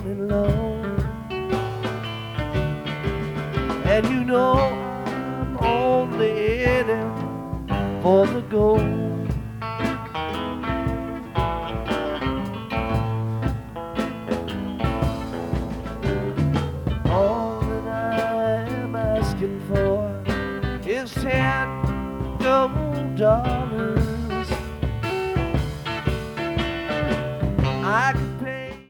falling low. And you know I'm only in it for the gold. All that I am asking for is 10 gold dollars. I could